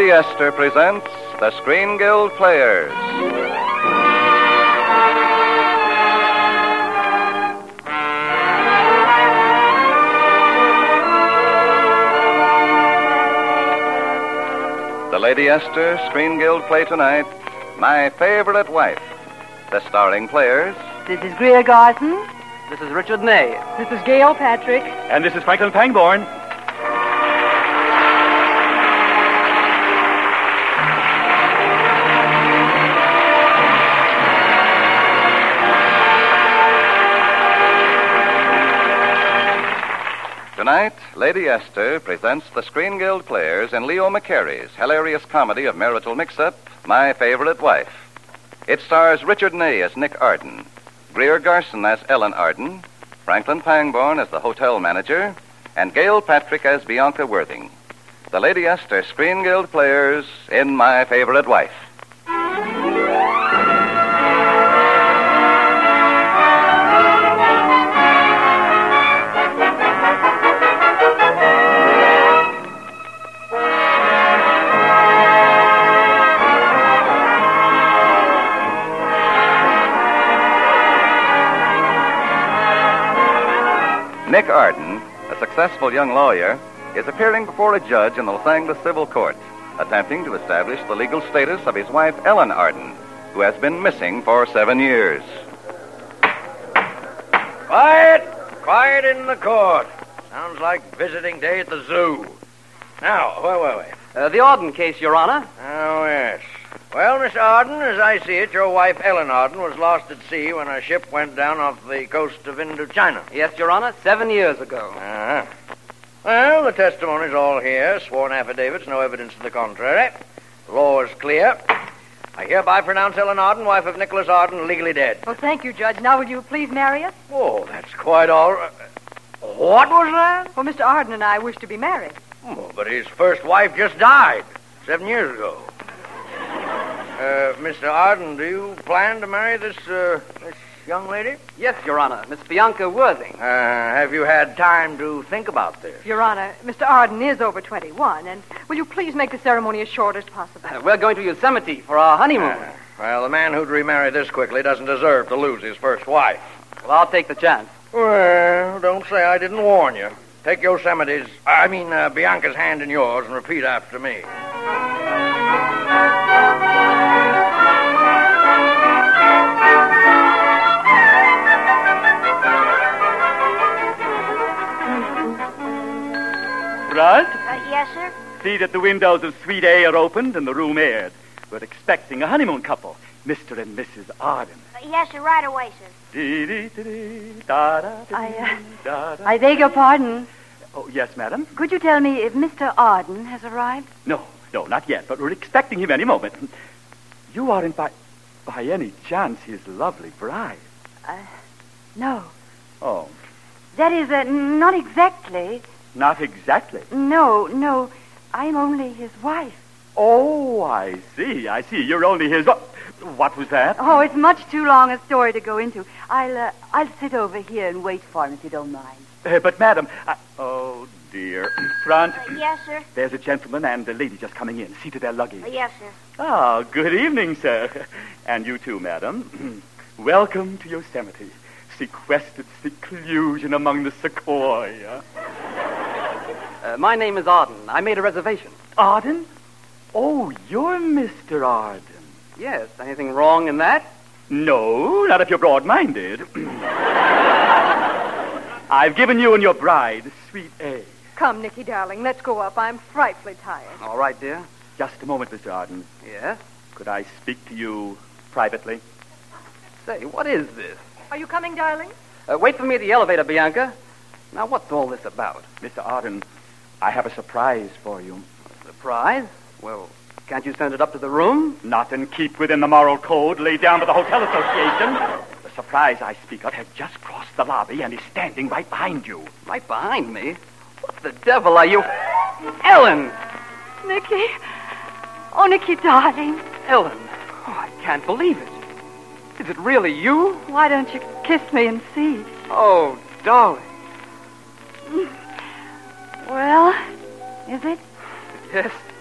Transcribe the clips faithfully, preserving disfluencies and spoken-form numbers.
Lady Esther presents the Screen Guild Players. The Lady Esther Screen Guild play tonight, My Favorite Wife. The starring players. This is Greer Garson. This is Richard Ney. This is Gail Patrick. And this is Franklin Pangborn. Tonight, Lady Esther presents the Screen Guild Players in Leo McCarey's hilarious comedy of marital mix-up, My Favorite Wife. It stars Richard Ney as Nick Arden, Greer Garson as Ellen Arden, Franklin Pangborn as the hotel manager, and Gail Patrick as Bianca Worthing. The Lady Esther Screen Guild Players in My Favorite Wife. Nick Arden, a successful young lawyer, is appearing before a judge in the Los Angeles Civil Court, attempting to establish the legal status of his wife, Ellen Arden, who has been missing for seven years. Quiet! Quiet in the court. Sounds like visiting day at the zoo. Now, wait, wait, wait. Uh, the Arden case, Your Honor. Oh, yes. Well, Miss Arden, as I see it, your wife, Ellen Arden, was lost at sea when a ship went down off the coast of Indochina. Yes, Your Honor, seven years ago. Uh-huh. Well, the testimony's all here, sworn affidavits, no evidence to the contrary. The law is clear. I hereby pronounce Ellen Arden, wife of Nicholas Arden, legally dead. Well, thank you, Judge. Now will you please marry us? Oh, that's quite all right. What was that? Well, Mister Arden and I wish to be married. Oh, but his first wife just died seven years ago. Uh, Mister Arden, do you plan to marry this, uh, this young lady? Yes, Your Honor, Miss Bianca Worthing. Uh, have you had time to think about this? Your Honor, Mister Arden is over twenty-one, and will you please make the ceremony as short as possible? Uh, we're going to Yosemite for our honeymoon. Uh, well, the man who'd remarry this quickly doesn't deserve to lose his first wife. Well, I'll take the chance. Well, don't say I didn't warn you. Take Yosemite's, I mean, uh, Bianca's hand in yours and repeat after me. Right? Uh, yes, sir? See that the windows of Suite A are opened and the room aired. We're expecting a honeymoon couple, Mister and Missus Arden. Uh, yes, sir, right away, sir. I, uh, I beg your pardon. Oh, yes, madam? Could you tell me if Mister Arden has arrived? No, no, not yet, but we're expecting him any moment. You aren't by, by any chance his lovely bride? Uh, no. Oh, That is, uh, not exactly. not exactly. No, no. I'm only his wife. Oh, I see, I see. You're only his... What was that? Oh, it's much too long a story to go into. I'll, uh, I'll sit over here and wait for him if you don't mind. Uh, but, madam, I... Oh, dear. Front. Uh, yes, sir? There's a gentleman and a lady just coming in. See to their luggage. Uh, yes, sir. Ah, good evening, sir. And you too, madam. Welcome to Yosemite. Sequestered seclusion among the sequoia. Uh, my name is Arden. I made a reservation. Arden? Oh, you're Mister Arden. Yes, anything wrong in that? No, not if you're broad-minded. I've given you and your bride Suite A. Come, Nicky, darling, let's go up. I'm frightfully tired. All right, dear. Just a moment, Mister Arden. Yes? Could I speak to you privately? Say, what is this? Are you coming, darling? Uh, wait for me at the elevator, Bianca. Now, what's all this about? Mister Arden, I have a surprise for you. Surprise? Well, can't you send it up to the room? Not in keep within the moral code laid down by the Hotel Association. The surprise I speak of has just crossed the lobby and is standing right behind you. Right behind me? What the devil are you... Ellen! Nicky. Oh, Nicky, darling. Ellen. Oh, I can't believe it. Is it really you? Why don't you kiss me and see? Oh, darling. Well, is it? Yes,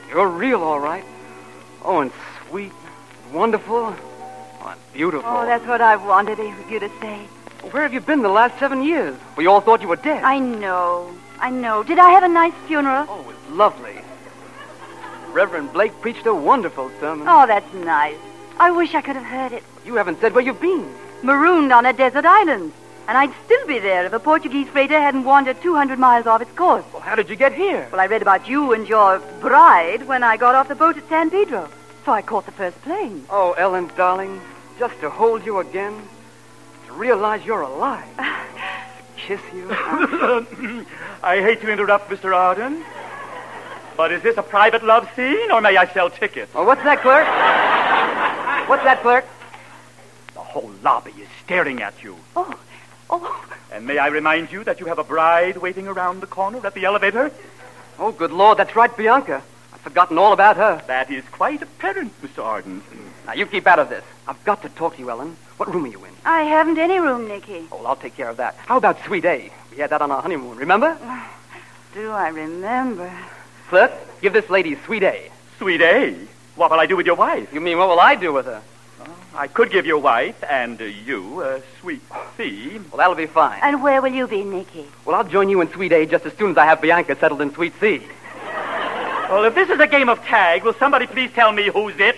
You're real, all right. Oh, and sweet, wonderful, oh, and beautiful. Oh, that's what I wanted you to say. Where have you been the last seven years? We all thought you were dead. I know. I know. Did I have a nice funeral? Oh, it was lovely. Reverend Blake preached a wonderful sermon. Oh, that's nice. I wish I could have heard it. You haven't said where you've been. Marooned on a desert island. And I'd still be there if a Portuguese freighter hadn't wandered two hundred miles off its course. Well, how did you get here? Well, I read about you and your bride when I got off the boat at San Pedro. So I caught the first plane. Oh, Ellen, darling, just to hold you again, to realize you're alive, to kiss you. I hate to interrupt, Mister Arden, but is this a private love scene, or may I sell tickets? Oh, what's that, clerk? What's that, clerk? The whole lobby is staring at you. Oh, oh. And may I remind you that you have a bride waiting around the corner at the elevator? Oh, good Lord, that's right, Bianca. I've forgotten all about her. That is quite apparent, Mister Arden. Now, you keep out of this. I've got to talk to you, Ellen. What room are you in? I haven't any room, Nicky. Oh, well, I'll take care of that. How about Sweet A? We had that on our honeymoon, remember? Do I remember? Clerk, give this lady Sweet A. Sweet A? What will I do with your wife? You mean, what will I do with her? I could give your wife and uh, you uh, Sweet C. Well, that'll be fine. And where will you be, Nicky? Well, I'll join you in Sweet A just as soon as I have Bianca settled in Sweet C. Well, if this is a game of tag, will somebody please tell me who's it?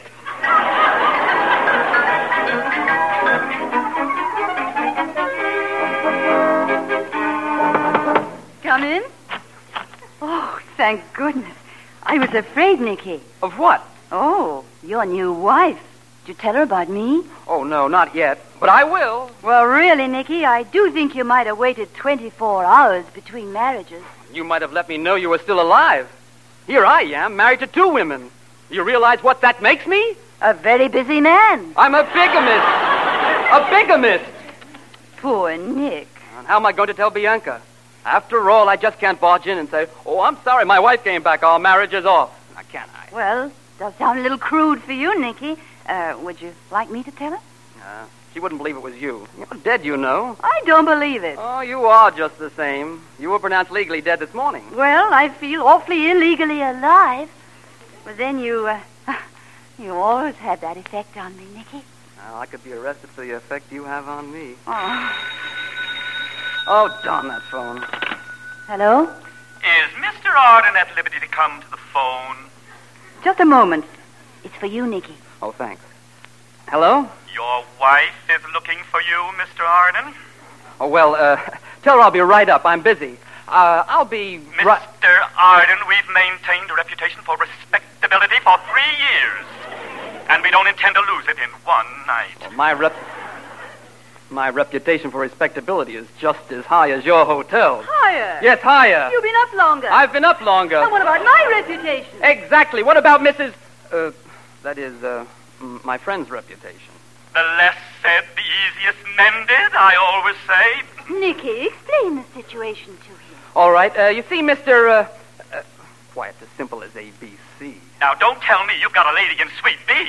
Come in. Oh, thank goodness. I was afraid, Nicky. Of what? Oh, your new wife. Did you tell her about me? Oh, no, not yet. But I will. Well, really, Nicky, I do think you might have waited twenty-four hours between marriages. You might have let me know you were still alive. Here I am, married to two women. You realize what that makes me? A very busy man. I'm a bigamist. A bigamist. Poor Nick. And how am I going to tell Bianca? After all, I just can't barge in and say, oh, I'm sorry, my wife came back. Our marriage is off. Now, can I? Well, does sound a little crude for you, Nicky. Uh, would you like me to tell her? Uh, she wouldn't believe it was you. You're dead, you know. I don't believe it. Oh, you are just the same. You were pronounced legally dead this morning. Well, I feel awfully illegally alive. But then you, uh, you always had that effect on me, Nicky. Well, I could be arrested for the effect you have on me. Oh. Oh, darn that phone. Hello? Is Mister Arden at liberty to come to the phone? Just a moment. It's for you, Nicky. Oh, thanks. Hello? Your wife is looking for you, Mister Arden. Oh, well, uh, tell her I'll be right up. I'm busy. Uh, I'll be right... Mister Arden, we've maintained a reputation for respectability for three years. And we don't intend to lose it in one night. Well, my rep... My reputation for respectability is just as high as your hotel's. Higher? Yes, higher. You've been up longer. I've been up longer. And what about my reputation? Exactly. What about Missus... Uh, that is, uh, m- my friend's reputation. The less said, the easiest mended, I always say. Nicky, explain the situation to him. All right. Uh, you see, Mister Uh, uh, why, it's as simple as A B C. Now, don't tell me you've got a lady in Suite B,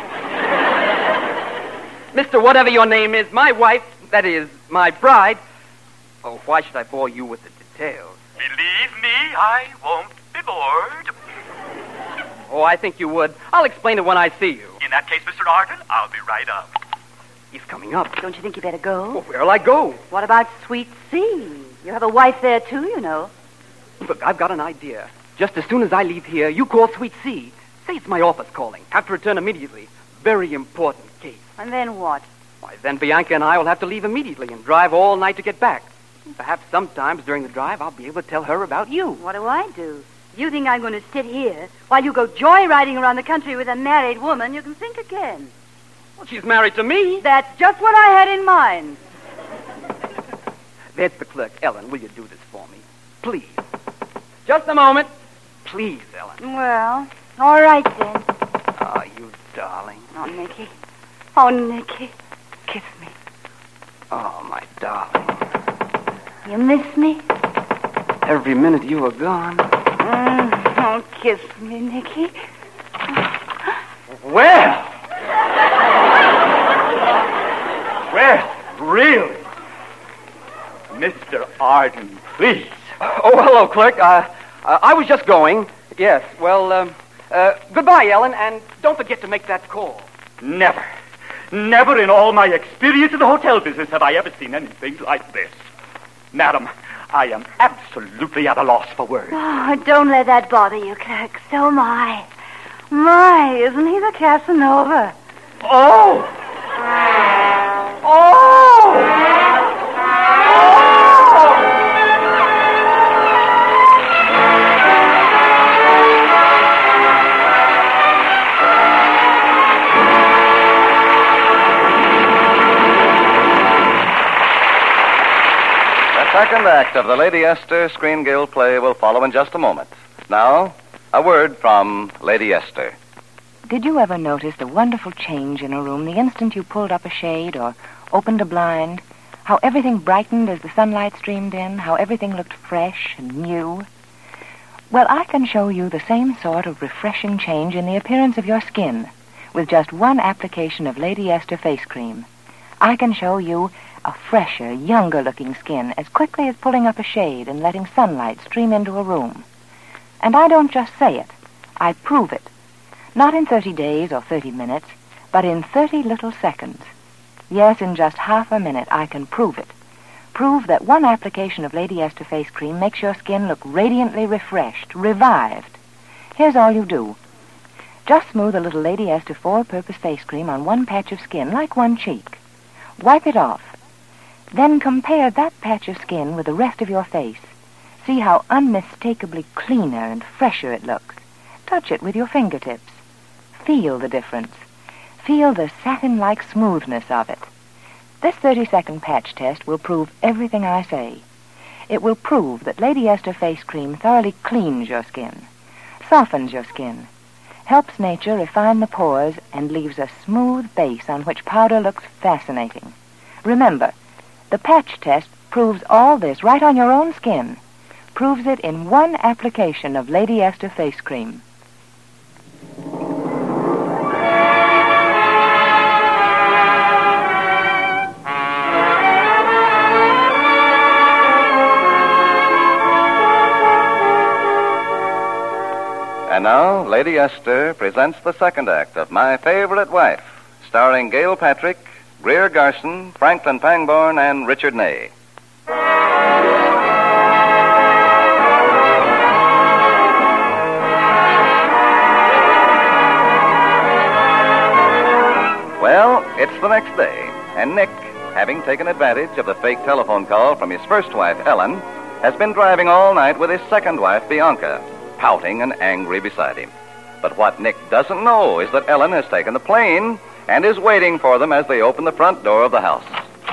too. Mister Whatever your name is, my wife, that is, my bride... Oh, why should I bore you with the details? Believe me, I won't be bored. Oh, I think you would. I'll explain it when I see you. In that case, Mister Arden, I'll be right up. He's coming up. Don't you think you better go? Well, where'll I go? What about Sweet C? You have a wife there, too, you know. Look, I've got an idea. Just as soon as I leave here, you call Sweet C. Say it's my office calling. Have to return immediately. Very important case. And then what? Why, then Bianca and I will have to leave immediately and drive all night to get back. Perhaps sometimes during the drive I'll be able to tell her about you. What do I do? You think I'm going to sit here while you go joyriding around the country with a married woman? You can think again. Well, she's married to me. That's just what I had in mind. There's the clerk. Ellen, will you do this for me? Please. Just a moment. Please, Ellen. Well, all right then. Oh, you darling. Oh, Nicky. Oh, Nicky. Kiss me. Oh, my darling. You miss me? Every minute you were gone. Mm, oh, kiss me, Nicky. Well. Well, really. Mister Arden, please. Oh, hello, clerk. Uh, uh, I was just going. Yes, well, um, Uh, goodbye, Ellen, and don't forget to make that call. Never. Never in all my experience in the hotel business have I ever seen anything like this. Madam, I am absolutely at a loss for words. Oh, don't let that bother you, Clerk. So am I. My, isn't he the Casanova? Oh! Oh! The second act of the Lady Esther Screen Guild play will follow in just a moment. Now, a word from Lady Esther. Did you ever notice the wonderful change in a room the instant you pulled up a shade or opened a blind? How everything brightened as the sunlight streamed in? How everything looked fresh and new? Well, I can show you the same sort of refreshing change in the appearance of your skin with just one application of Lady Esther face cream. I can show you a fresher, younger-looking skin as quickly as pulling up a shade and letting sunlight stream into a room. And I don't just say it. I prove it. Not in thirty days or thirty minutes, but in thirty little seconds. Yes, in just half a minute, I can prove it. Prove that one application of Lady Esther face cream makes your skin look radiantly refreshed, revived. Here's all you do. Just smooth a little Lady Esther four-purpose face cream on one patch of skin, like one cheek. Wipe it off. Then compare that patch of skin with the rest of your face. See how unmistakably cleaner and fresher it looks. Touch it with your fingertips. Feel the difference. Feel the satin-like smoothness of it. This thirty-second patch test will prove everything I say. It will prove that Lady Esther face cream thoroughly cleans your skin, softens your skin, helps nature refine the pores, and leaves a smooth base on which powder looks fascinating. Remember, the patch test proves all this right on your own skin. Proves it in one application of Lady Esther face cream. And now, Lady Esther presents the second act of My Favorite Wife, starring Gail Patrick, Greer Garson, Franklin Pangborn, and Richard Ney. Well, it's the next day, and Nick, having taken advantage of the fake telephone call from his first wife, Ellen, has been driving all night with his second wife, Bianca, pouting and angry beside him. But what Nick doesn't know is that Ellen has taken the plane and is waiting for them as they open the front door of the house.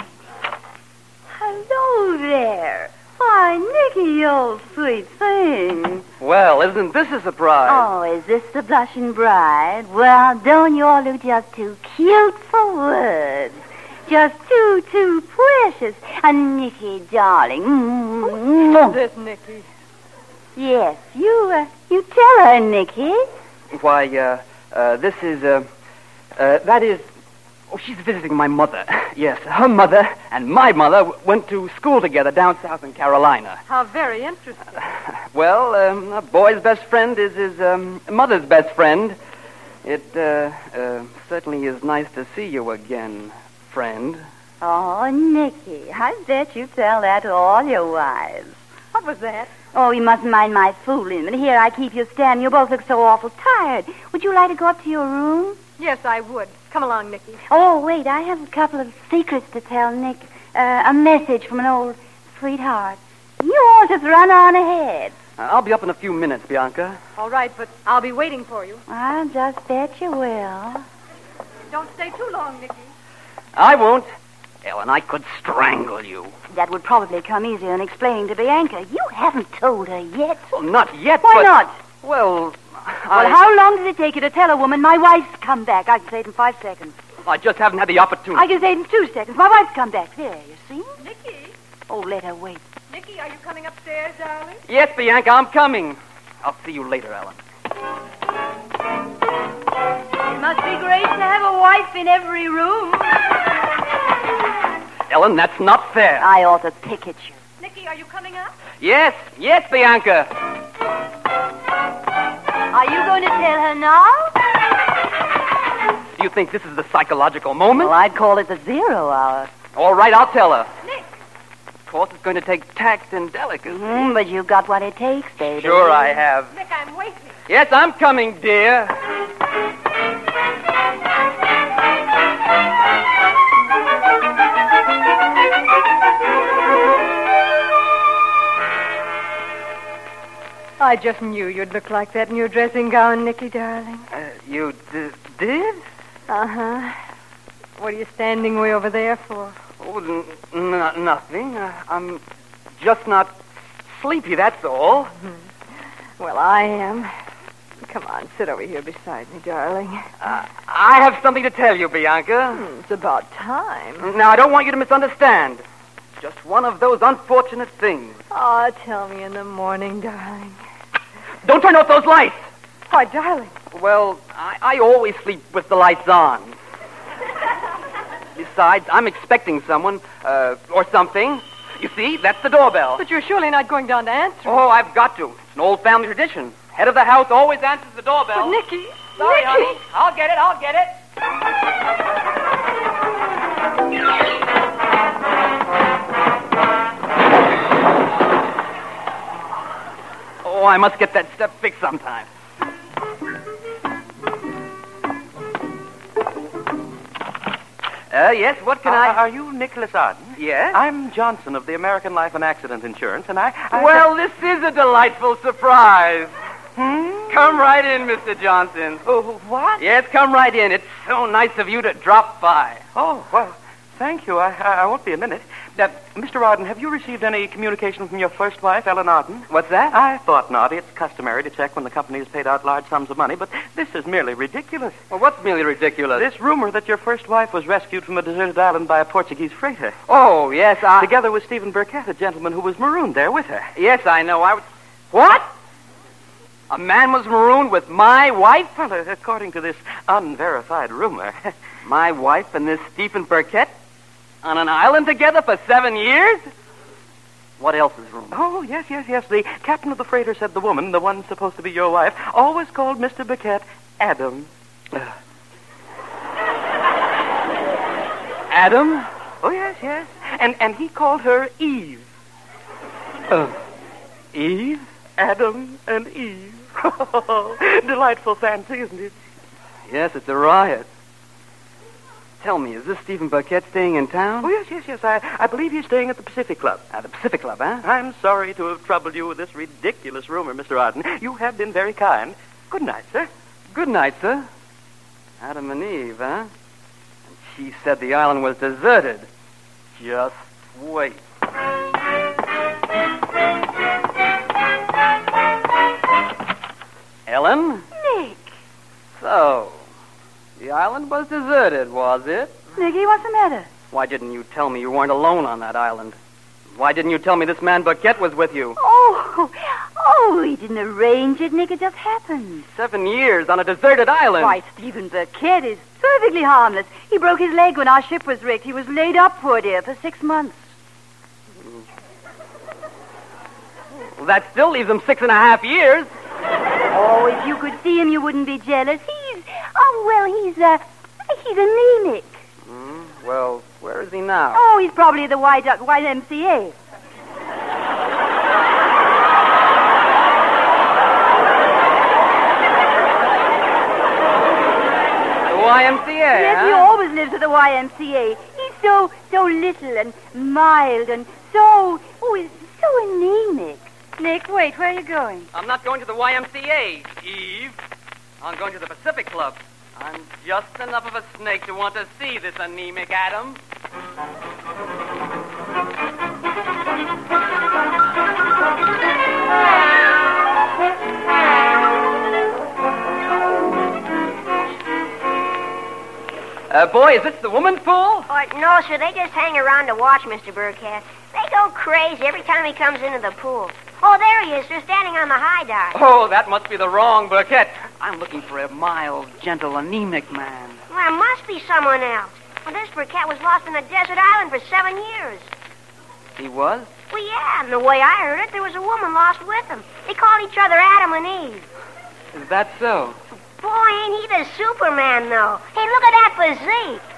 Hello there. Why, Nicky, you old sweet thing. Well, isn't this a surprise? Oh, is this the blushing bride? Well, don't you all look just too cute for words? Just too, too precious. And Nicky, darling. Who's this, Nicky? Yes, you, uh, you tell her, Nicky. Why, uh, uh, this is, uh, uh, that is, oh, she's visiting my mother. Yes, her mother and my mother w- went to school together down south in Carolina. How very interesting. Well, um, a boy's best friend is his, um, mother's best friend. It, uh, uh, certainly is nice to see you again, friend. Oh, Nicky, I bet you tell that to all your wives. What was that? Oh, you mustn't mind my fooling. But here I keep you standing. You both look so awful tired. Would you like to go up to your room? Yes, I would. Come along, Nicky. Oh, wait, I have a couple of secrets to tell Nick. Uh, a message from an old sweetheart. You all just run on ahead. Uh, I'll be up in a few minutes, Bianca. All right, but I'll be waiting for you. I'll just bet you will. Don't stay too long, Nicky. I won't. Ellen, I could strangle you. That would probably come easier than explaining to Bianca. You haven't told her yet. Well, not yet, Why but... not? Well, I... Well, how long does it take you to tell a woman my wife's come back? I can say it in five seconds. I just haven't had the opportunity. I can say it in two seconds. My wife's come back. There, you see? Nicky? Oh, let her wait. Nicky, are you coming upstairs, darling? Yes, Bianca, I'm coming. I'll see you later, Ellen. It must be great to have a wife in every room. Ellen, that's not fair. I ought to pick at you. Nicky, are you coming up? Yes, yes, Bianca. Are you going to tell her now? Do you think this is the psychological moment? Well, I'd call it the zero hour. All right, I'll tell her. Nick. Of course, it's going to take tact and delicacy. Mm, but you've got what it takes, baby. Sure I have. Nick, I'm waiting. Yes, I'm coming, dear. I just knew you'd look like that in your dressing gown, Nicky, darling. Uh, you d- did? Uh-huh. What are you standing way over there for? Oh, n- n- nothing. Uh, I'm just not sleepy, that's all. Mm-hmm. Well, I am. Come on, sit over here beside me, darling. Uh, I have something to tell you, Bianca. Hmm, it's about time. Now, I don't want you to misunderstand. It's just one of those unfortunate things. Oh, tell me in the morning, darling. Don't turn off those lights! Why, darling. Well, I, I always sleep with the lights on. Besides, I'm expecting someone, uh, or something. You see, that's the doorbell. But you're surely not going down to answer. Oh, I've got to. It's an old family tradition. Head of the house always answers the doorbell. But, Nicky. Sorry, Nicky. honey. I'll get it, I'll get it. Oh, I must get that step fixed sometime. Uh, yes, what can uh, I... Are you Nicholas Arden? Yes? I'm Johnson of the American Life and Accident Insurance, and I... I Well, this is a delightful surprise. Hmm? Come right in, Mister Johnson. Oh, what? Yes, come right in. It's so nice of you to drop by. Oh, well, thank you. I, I, I won't be a minute. Uh, Mister Arden, have you received any communication from your first wife, Ellen Arden? What's that? I thought not. It's customary to check when the company has paid out large sums of money, but this is merely ridiculous. Well, what's merely ridiculous? This rumor that your first wife was rescued from a deserted island by a Portuguese freighter. Oh, yes, I... Together with Stephen Burkett, a gentleman who was marooned there with her. Yes, I know. I was... What? A man was marooned with my wife? Well, uh, according to this unverified rumor. My wife and this Stephen Burkett? On an island together for seven years? What else is rumor? Oh, yes, yes, yes. The captain of the freighter said the woman, the one supposed to be your wife, always called Mister Burkett Adam. Adam? Oh, yes, yes. And and he called her Eve. Uh, Eve? Adam and Eve. Delightful fancy, isn't it? Yes, it's a riot. Tell me, is this Stephen Burkett staying in town? Oh, yes, yes, yes. I, I believe he's staying at the Pacific Club. At the Pacific Club, huh? I'm sorry to have troubled you with this ridiculous rumor, Mister Arden. You have been very kind. Good night, sir. Good night, sir. Adam and Eve, huh? And she said the island was deserted. Just wait. Ellen? Nick. So, the island was deserted, was it? Nicky, what's the matter? Why didn't you tell me you weren't alone on that island? Why didn't you tell me this man Burkett was with you? Oh, oh, we didn't arrange it, Nick. It just happened. Seven years on a deserted island. Why, Stephen Burkett is perfectly harmless. He broke his leg when our ship was wrecked. He was laid up, poor dear, for six months. Well, that still leaves him six and a half years. Oh, if you could see him, you wouldn't be jealous. He's, oh, well, he's, uh, he's anemic. Mm, well, where is he now? Oh, he's probably at the Y M C A. The Y M C A, Yes, huh? he always lives at the Y M C A. He's so, so little and mild and so, oh, he's so anemic. Nick, wait, where are you going? I'm not going to the Y M C A, Eve. I'm going to the Pacific Club. I'm just enough of a snake to want to see this anemic Adam. Uh, boy, is this the woman's pool? Oh, no, sir. They just hang around to watch Mister Burkett. They go crazy every time he comes into the pool. Oh, there he is, sir, standing on the high dock. Oh, that must be the wrong Burkett. I'm looking for a mild, gentle, anemic man. Well, there must be someone else. Well, this Burkett was lost on a desert island for seven years. He was? Well, yeah, and the way I heard it, there was a woman lost with him. They called each other Adam and Eve. Is that so? Boy, ain't he the Superman, though. Hey, look at that physique.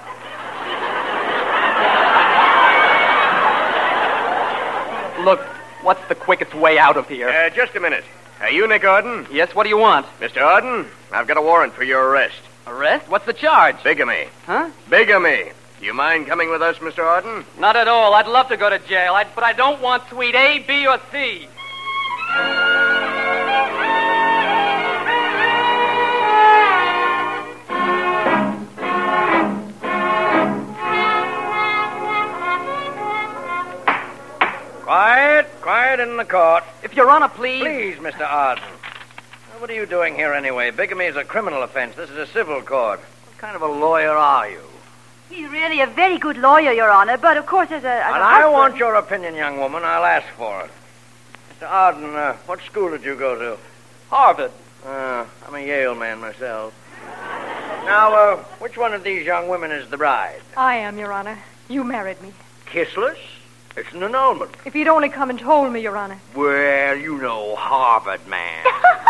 Look, what's the quickest way out of here? Uh, just a minute. Are you Nick Arden? Yes, what do you want? Mister Arden, I've got a warrant for your arrest. Arrest? What's the charge? Bigamy. Huh? Bigamy. Do you mind coming with us, Mister Arden? Not at all. I'd love to go to jail, I'd, but I don't want suite A, B, or C. Quiet, quiet in the court. If Your Honor, please. Please, Mister Arden. What are you doing here anyway? Bigamy is a criminal offense. This is a civil court. What kind of a lawyer are you? He's really a very good lawyer, Your Honor, but of course as a... As and a I husband... want your opinion, young woman. I'll ask for it. Mister Arden, uh, what school did you go to? Harvard. Uh, I'm a Yale man myself. Now, uh, which one of these young women is the bride? I am, Your Honor. You married me. Kissless? It's an annulment. If you'd only come and told me, Your Honor. Well, you know, Harvard man.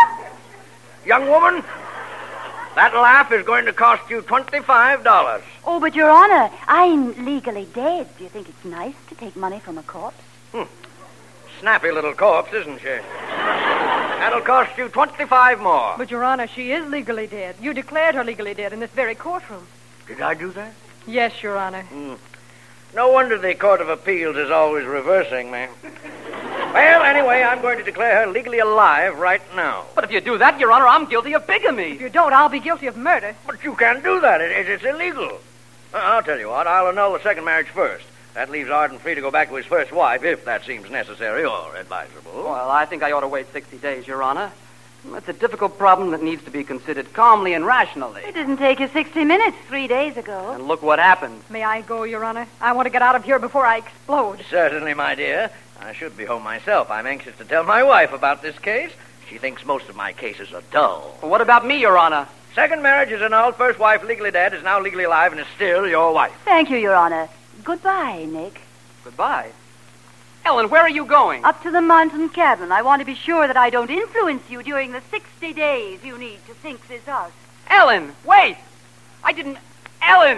Young woman, that laugh is going to cost you twenty-five dollars. Oh, but Your Honor, I'm legally dead. Do you think it's nice to take money from a corpse? Hmm. Snappy little corpse, isn't she? That'll cost you twenty-five more. But, Your Honor, she is legally dead. You declared her legally dead in this very courtroom. Did I do that? Yes, Your Honor. Hmm. No wonder the Court of Appeals is always reversing me. Well, anyway, I'm going to declare her legally alive right now. But if you do that, Your Honor, I'm guilty of bigamy. If you don't, I'll be guilty of murder. But you can't do that. It, it, it's illegal. Uh, I'll tell you what. I'll annul the second marriage first. That leaves Arden free to go back to his first wife, if that seems necessary or advisable. Well, I think I ought to wait sixty days, Your Honor. It's a difficult problem that needs to be considered calmly and rationally. It didn't take you sixty minutes three days ago. And look what happened. May I go, Your Honor? I want to get out of here before I explode. Certainly, my dear. I should be home myself. I'm anxious to tell my wife about this case. She thinks most of my cases are dull. Well, what about me, Your Honor? Second marriage is annulled. First wife legally dead is now legally alive and is still your wife. Thank you, Your Honor. Goodbye, Nick. Goodbye. Ellen, where are you going? Up to the mountain cabin. I want to be sure that I don't influence you during the sixty days you need to think this out. Ellen, wait! I didn't... Ellen!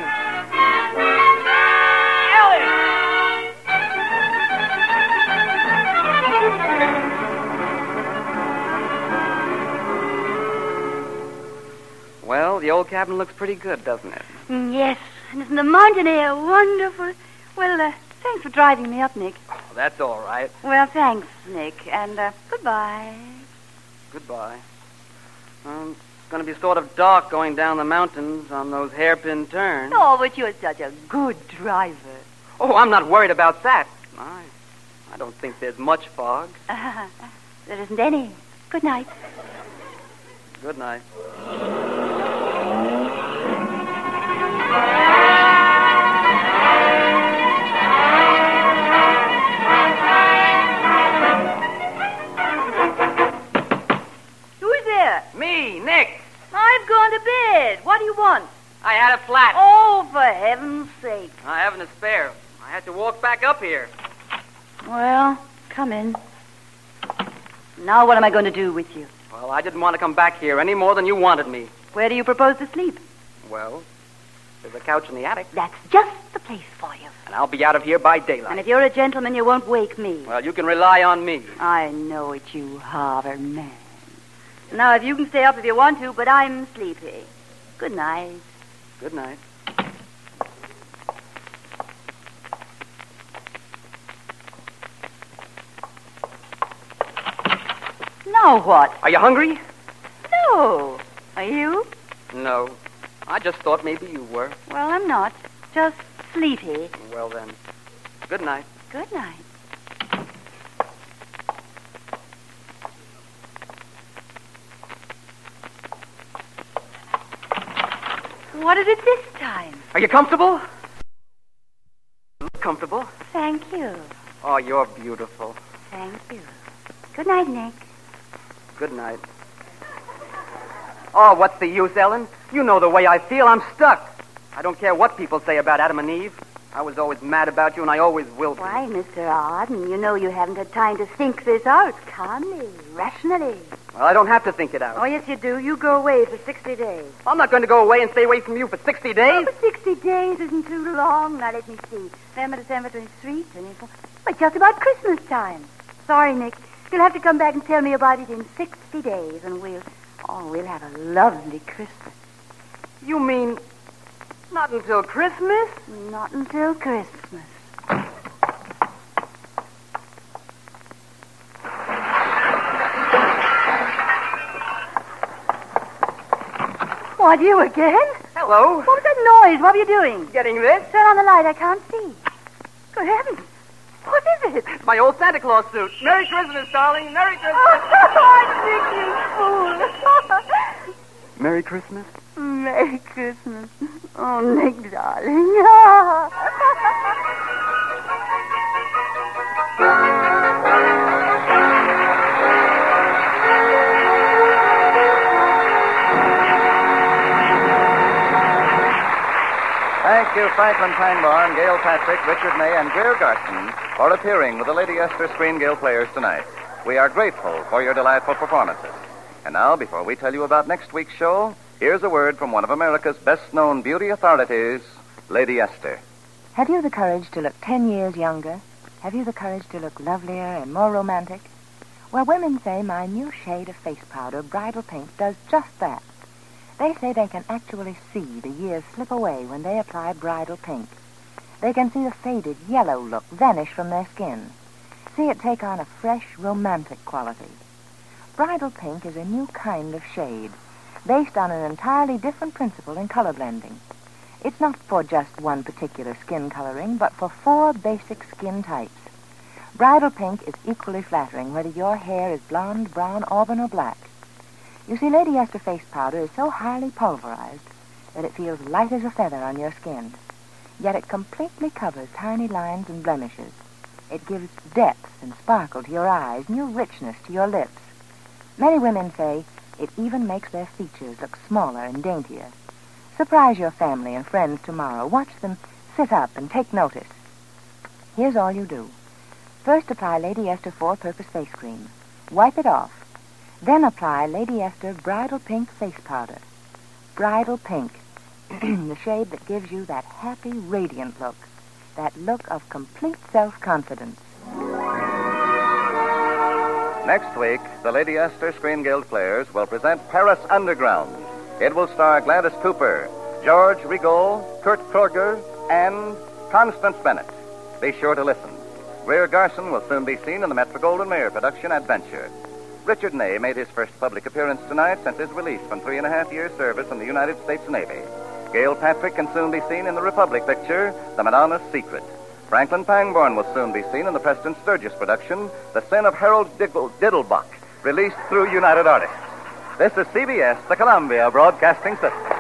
Ellen! Well, the old cabin looks pretty good, doesn't it? Mm, yes, and isn't the mountain air wonderful? Well, uh, thanks for driving me up, Nick. Oh, that's all right. Well, thanks, Nick, and uh, goodbye. Goodbye. Um, it's going to be sort of dark going down the mountains on those hairpin turns. Oh, but you're such a good driver. Oh, I'm not worried about that. I, I don't think there's much fog. Uh, there isn't any. Good night. Good night. Me, Nick. I've gone to bed. What do you want? I had a flat. Oh, for heaven's sake. I haven't a spare. I had to walk back up here. Well, come in. Now what am I going to do with you? Well, I didn't want to come back here any more than you wanted me. Where do you propose to sleep? Well, there's a couch in the attic. That's just the place for you. And I'll be out of here by daylight. And if you're a gentleman, you won't wake me. Well, you can rely on me. I know it, you Harvard man. Now, if you can stay up if you want to, but I'm sleepy. Good night. Good night. Now what? Are you hungry? No. Are you? No. I just thought maybe you were. Well, I'm not. Just sleepy. Well, then, good night. Good night. What is it this time? Are you comfortable? Comfortable? Thank you. Oh, you're beautiful. Thank you. Good night, Nick. Good night. Oh, what's the use, Ellen? You know the way I feel. I'm stuck. I don't care what people say about Adam and Eve. I was always mad about you, and I always will be. Why, Mister Arden, you know you haven't had time to think this out calmly, rationally. Well, I don't have to think it out. Oh, yes, you do. You go away for sixty days. I'm not going to go away and stay away from you for sixty days. Oh, but sixty days isn't too long. Now, let me see. November, December, twenty-three, twenty-four. Well, just about Christmas time. Sorry, Nick. You'll have to come back and tell me about it in sixty days, and we'll... Oh, we'll have a lovely Christmas. You mean not until Christmas? Not until Christmas. What, you again? Hello. What was that noise? What were you doing? Getting this? Turn on the light. I can't see. Good heavens. What is it? It's my old Santa Claus suit. Merry Christmas, darling. Merry Christmas. Oh, Nick, you fool. Merry Christmas? Merry Christmas. Oh, Nick, darling. Thank you, Franklin Pangborn, Gail Patrick, Richard May, and Greer Garson for appearing with the Lady Esther Screen Guild Players tonight. We are grateful for your delightful performances. And now, before we tell you about next week's show, here's a word from one of America's best-known beauty authorities, Lady Esther. Have you the courage to look ten years younger? Have you the courage to look lovelier and more romantic? Well, women say my new shade of face powder, Bridal Pink, does just that. They say they can actually see the years slip away when they apply Bridal Pink. They can see the faded yellow look vanish from their skin. See it take on a fresh, romantic quality. Bridal Pink is a new kind of shade, based on an entirely different principle in color blending. It's not for just one particular skin coloring, but for four basic skin types. Bridal Pink is equally flattering whether your hair is blonde, brown, auburn, or black. You see, Lady Esther face powder is so highly pulverized that it feels light as a feather on your skin. Yet it completely covers tiny lines and blemishes. It gives depth and sparkle to your eyes, new richness to your lips. Many women say it even makes their features look smaller and daintier. Surprise your family and friends tomorrow. Watch them sit up and take notice. Here's all you do. First apply Lady Esther four-purpose face cream. Wipe it off. Then apply Lady Esther Bridal Pink face powder. Bridal Pink, the shade that gives you that happy, radiant look. That look of complete self-confidence. Next week, the Lady Esther Screen Guild Players will present Paris Underground. It will star Gladys Cooper, George Rigaud, Kurt Kroger, and Constance Bennett. Be sure to listen. Greer Garson will soon be seen in the Metro-Goldwyn-Mayer production Adventure. Richard Ney made his first public appearance tonight since his release from three and a half years' service in the United States Navy. Gail Patrick can soon be seen in the Republic picture, The Madonna's Secret. Franklin Pangborn will soon be seen in the Preston Sturgis production, The Sin of Harold Diddle- Diddlebuck, released through United Artists. This is C B S, the Columbia Broadcasting System.